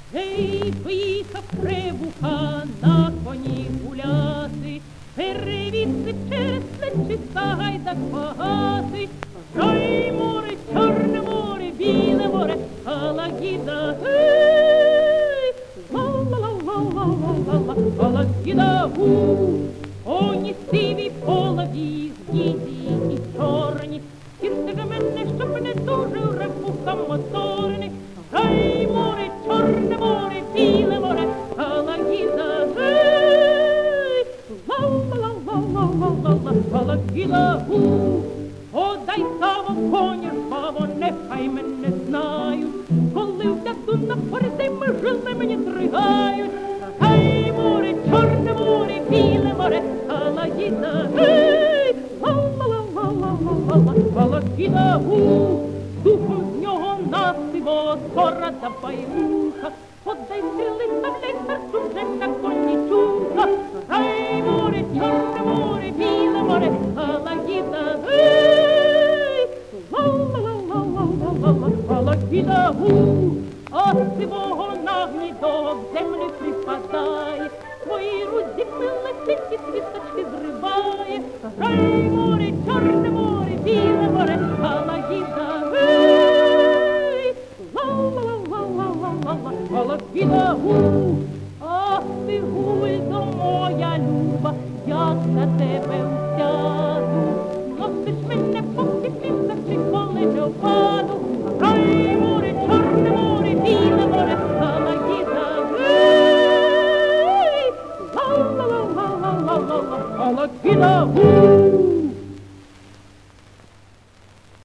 Гей, поїхав Требуха на коні гуляти, перевівся через плечиста гайдак багатий. Гай море, Чорне море, біле море, Алагіда, гей! Ла-ла-ла-ла-ла-ла-ла, Алагіда, гу! Коні сиві, полові, згіді і чорні, кірте же мене, щоб не дуже репуха моторний. Гай море, Чорне море, біле море, Алагіда, гей! Ла-ла-ла-ла-ла-ла-ла, Алагіда, гу! Подай саво, коні жваво, нехай мене знають, коли вляду на порти, жили мені тригають. Гай море, Чорне море, біле море, Алагіда, гей! Ла-ла-ла-ла-ла-ла-ла, Алагіда, гу! Духом з нього насиво, скоро давай муха, подай стріли, ставляй серцю вже на коні чуха. Гай море, Чорне море, біле море, Алагіда, гей! Ла-ла-ла-ла-ла-ла-ла, Алагіда, гу! А сивого нагнідо в землю припадає, твої рузі милиці ті світочки зриває. Гай море, Чорне море, біле море, Алагіда, гей! Ла-ла-ла-ла-ла-ла-ла, Алагіда, гу! Ах ти, Гульдо, моя люба, як за тебе усяду, носиш мене по всіх містах, чи коли не впаду.